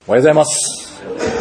おはようございます。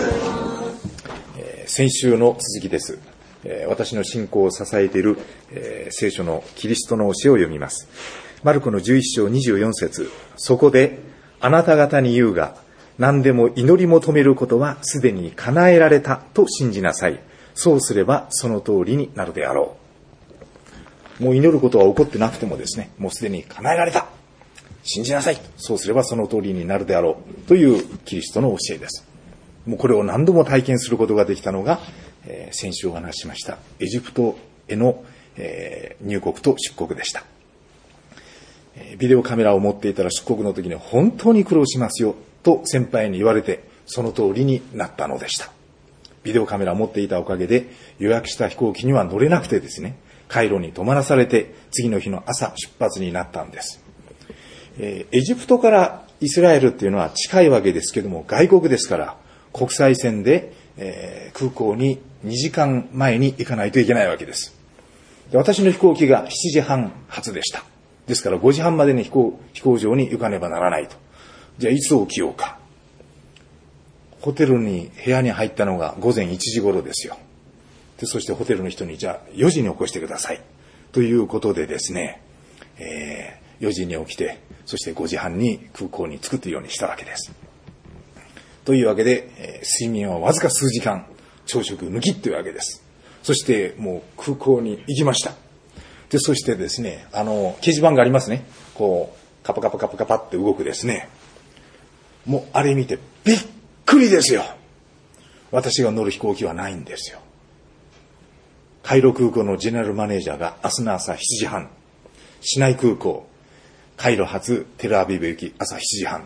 先週の続きです。私の信仰を支えている、聖書のキリストの教えを読みます。マルコの11章24節、そこであなた方に言うが、何でも祈り求めることはすでに叶えられたと信じなさい。そうすればその通りになるであろう。もう祈ることは起こってなくてもですね、もうすでに叶えられた。信じなさい。そうすればその通りになるであろうというキリストの教えです。もうこれを何度も体験することができたのが、先週お話ししましたエジプトへの、入国と出国でした。ビデオカメラを持っていたら出国の時に本当に苦労しますよと先輩に言われて、その通りになったのでした。ビデオカメラを持っていたおかげで予約した飛行機には乗れなくてですね、カイロに泊まらされて次の日の朝出発になったんです。エジプトからイスラエルっていうのは近いわけですけども、外国ですから国際線で、空港に2時間前に行かないといけないわけです。で、私の飛行機が7時半発でした。ですから5時半までに飛行場に行かねばならないと。じゃあいつ起きようか。ホテルに部屋に入ったのが午前1時頃ですよ。で、そしてホテルの人にじゃあ4時に起こしてくださいということでですね、4時に起きて、そして5時半に空港に着くというようにしたわけです。というわけで、睡眠はわずか数時間、朝食抜きというわけです。そしてもう空港に行きました。で、そしてですね、掲示板がありますね。こう、カパカパカパカパって動くですね。もうあれ見てびっくりですよ。私が乗る飛行機はないんですよ。カイロ空港のジェネラルマネージャーが明日の朝7時半、シナイ空港、カイロ発テルアビブ行き朝7時半。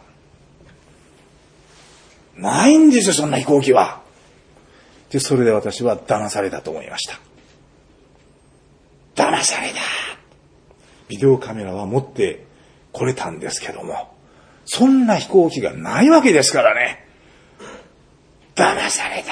ないんですよ、そんな飛行機は。で、それで私は騙されたと思いました。騙された。ビデオカメラは持ってこれたんですけども、そんな飛行機がないわけですからね。騙された。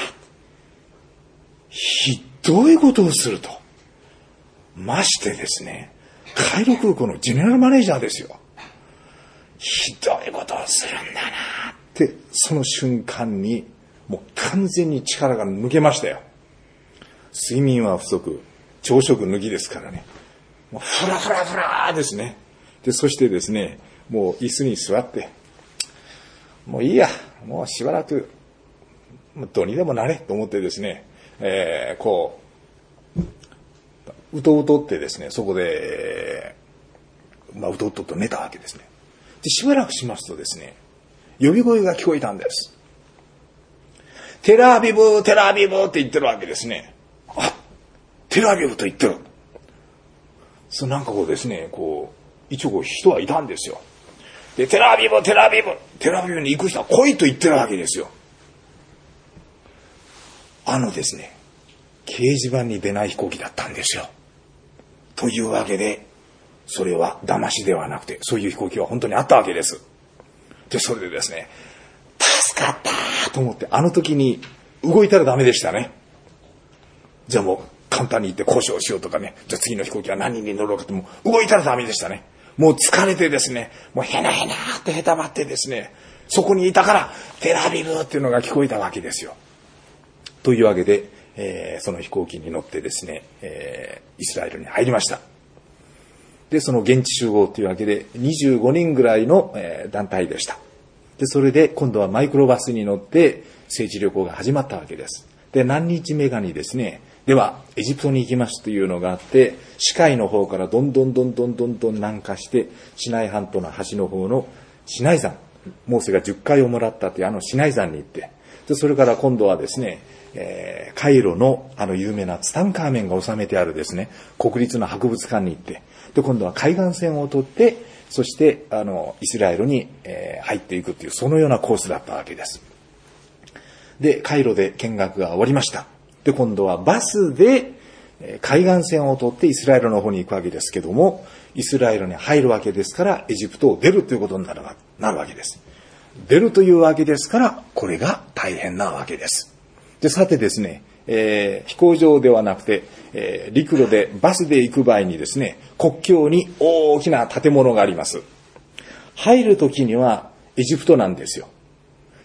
ひどいことをすると。ましてですね、カイロ空港のジェネラルマネージャーですよ。ひどいことをするんだなって、その瞬間にもう完全に力が抜けましたよ。睡眠は不足、朝食抜きですからね。もうフラフラフラですね。で、そしてですね、もう椅子に座って、もういいや、もうしばらくどうにでもなれと思ってですね、こううとうとってですね、そこで、うとうとと寝たわけですね。で、しばらくしますとですね、呼び声が聞こえたんです。テルアビブ、テルアビブって言ってるわけですね。あ、テルアビブと言ってる。なんかこうですね、こう、一応こう人はいたんですよ。で、テルアビブ、テルアビブ、テルアビブに行く人は来いと言ってるわけですよ。ですね、掲示板に出ない飛行機だったんですよ。というわけで、それは騙しではなくて、そういう飛行機は本当にあったわけです。で、それでですね、助かったと思って、あの時に動いたらダメでしたね。じゃあもう簡単に言って交渉しようとかね、じゃあ次の飛行機は何人に乗ろうかってもう動いたらダメでしたね。もう疲れてですね、もうヘナヘナってへたばってですね、そこにいたからテルアビブっていうのが聞こえたわけですよ。というわけで、その飛行機に乗ってですね、イスラエルに入りました。で、その現地集合というわけで25人ぐらいの、団体でした。で、それで今度はマイクロバスに乗って聖地旅行が始まったわけです。で、何日目かにですね、ではエジプトに行きますというのがあって、死海の方からどんどん南下してシナイ半島の端の方のシナイ山、モーセが10回をもらったというシナイ山に行って、で、それから今度はですね、カイロの有名なツタンカーメンが収めてあるですね、国立の博物館に行って、で、今度は海岸線を通って、そしてイスラエルに、入っていくという、そのようなコースだったわけです。で、カイロで見学が終わりました。で、今度はバスで海岸線を通ってイスラエルの方に行くわけですけども、イスラエルに入るわけですからエジプトを出るということになるわけです。出るというわけですから、これが大変なわけです。で、さてですね、飛行場ではなくて、陸路でバスで行く場合にですね、国境に大きな建物があります。入るときにはエジプトなんですよ。で、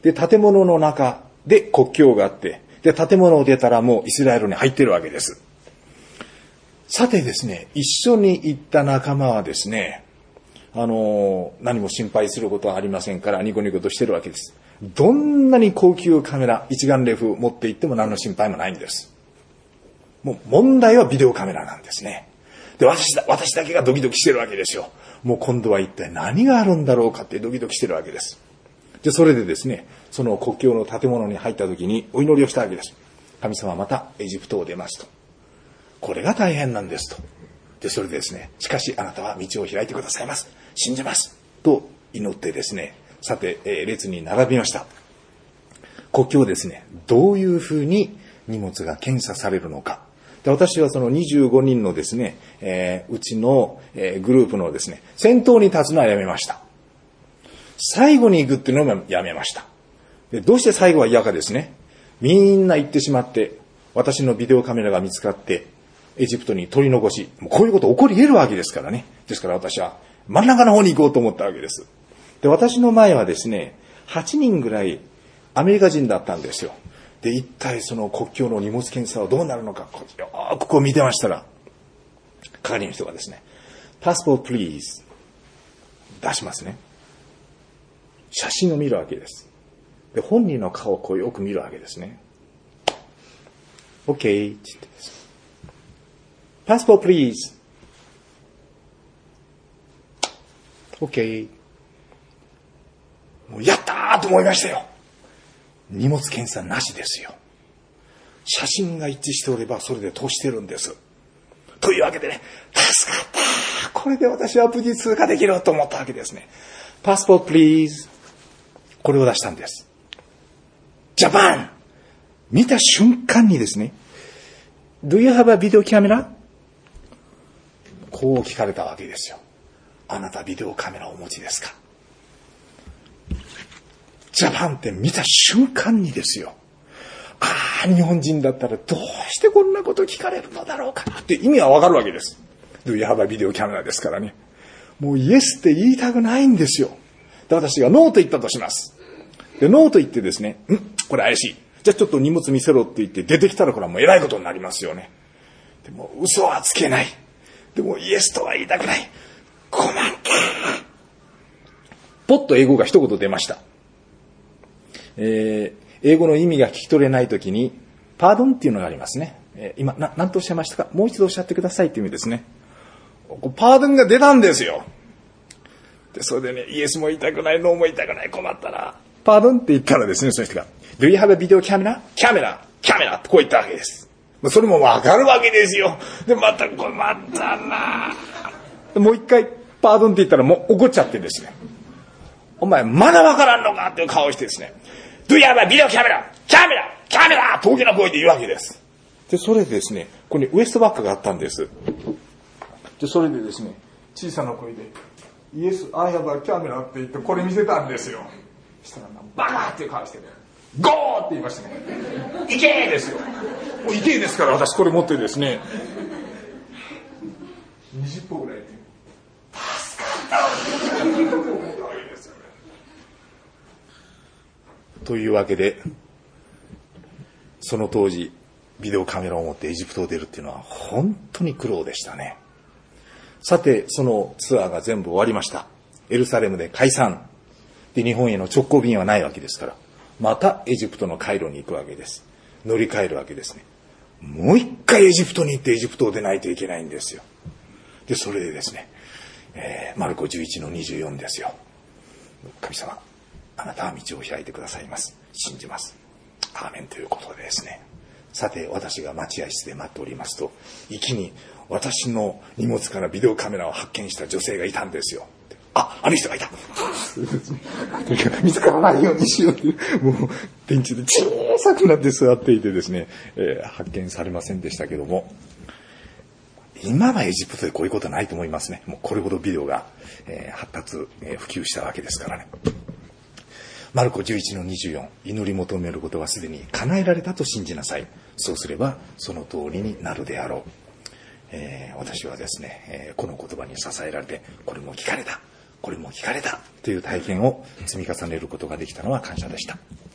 で、建物の中で国境があって、で、建物を出たらもうイスラエルに入ってるわけです。さてですね、一緒に行った仲間はですね、何も心配することはありませんからニコニコとしてるわけです。どんなに高級カメラ、一眼レフ持って行っても何の心配もないんです。もう問題はビデオカメラなんですね。で、私だけがドキドキしてるわけですよ。もう今度は一体何があるんだろうかってドキドキしてるわけです。で、それでですね、その国境の建物に入った時にお祈りをしたわけです。神様またエジプトを出ますと。これが大変なんですと。で、それでですね、しかしあなたは道を開いてくださいます。信じます。と祈ってですね、さて、列に並びました。国境ですね、どういうふうに荷物が検査されるのか。で、私はその25人のですね、うちの、グループのですね、先頭に立つのはやめました。最後に行くっていうのもやめました。で、どうして最後は嫌かですね。みんな行ってしまって、私のビデオカメラが見つかって、エジプトに取り残し、もうこういうこと起こり得るわけですからね。ですから私は真ん中の方に行こうと思ったわけです。で、私の前はですね、8人ぐらいアメリカ人だったんですよ。で、一体その国境の荷物検査はどうなるのか、よーくこう見てましたら、係の人がですね、Passport please 出しますね。写真を見るわけです。で、本人の顔をこうよく見るわけですね。OK って言ってです。Passport please OK もうやったーと思いましたよ。荷物検査なしですよ。写真が一致しておればそれで通してるんです。というわけでね、助かった。これで私は無事通過できると思ったわけですね。Passport please これを出したんです。ジャパン見た瞬間にですね、Do you have a video camera? こう聞かれたわけですよ。あなたビデオカメラをお持ちですか？ジャパンって見た瞬間にですよ。日本人だったらどうしてこんなこと聞かれるのだろうかって意味はわかるわけです。Do you have a video camera ですからね。もうイエスって言いたくないんですよ。で、私がノーと言ったとします。で、ノーと言ってですね、これ怪しい。じゃあちょっと荷物見せろって言って出てきたらこれはもう偉いことになりますよね。でも嘘はつけない。でもイエスとは言いたくない。困った。ポッと英語が一言出ました。英語の意味が聞き取れないときに、パードンっていうのがありますね。今、何とおっしゃいましたか？もう一度おっしゃってくださいっていう意味ですね。パードンが出たんですよ。で、それでね、イエスも言いたくない、ノーも言いたくない、困ったな。パードンって言ったらですね、その人が、Do you have a video camera? キャメラってこう言ったわけです。それもわかるわけですよ。で、また困ったな。もう一回、パードンって言ったらもう怒っちゃってですね。お前、まだわからんのかっていう顔をしてですね。Do you have a video camera? キャメラと大きな声で言うわけです。で、それでですね、ここにウエストバッグがあったんです。で、それでですね、小さな声で、Yes, I have a camera って言ってこれ見せたんですよ。そしたら、バカっていう顔してね、ゴーって言いましたね。行けーですよ。もう行けーですから私これ持ってですね、20歩ぐらいで、助かったというわけで、その当時、ビデオカメラを持ってエジプトを出るっていうのは本当に苦労でしたね。さて、そのツアーが全部終わりました。エルサレムで解散。で、日本への直行便はないわけですから、またエジプトのカイロに行くわけです。乗り換えるわけですね。もう一回エジプトに行ってエジプトを出ないといけないんですよ。で、それでですね、マルコ11の24ですよ。神様、あなたは道を開いてくださいます。信じます。アーメンということでですね。さて、私が待合室で待っておりますと、一気に私の荷物からビデオカメラを発見した女性がいたんですよ。あの人がいた。見つからないようにしようっていう、もう電池で小さくなって座っていてですね、発見されませんでしたけども、今はエジプトでこういうことはないと思いますね。もうこれほどビデオが、発達、普及したわけですからね。マルコ11の24、祈り求めることはすでに叶えられたと信じなさい。そうすればその通りになるであろう。私はですね、この言葉に支えられて、これも聞かれた。 これも聞かれたという体験を積み重ねることができたのは感謝でした。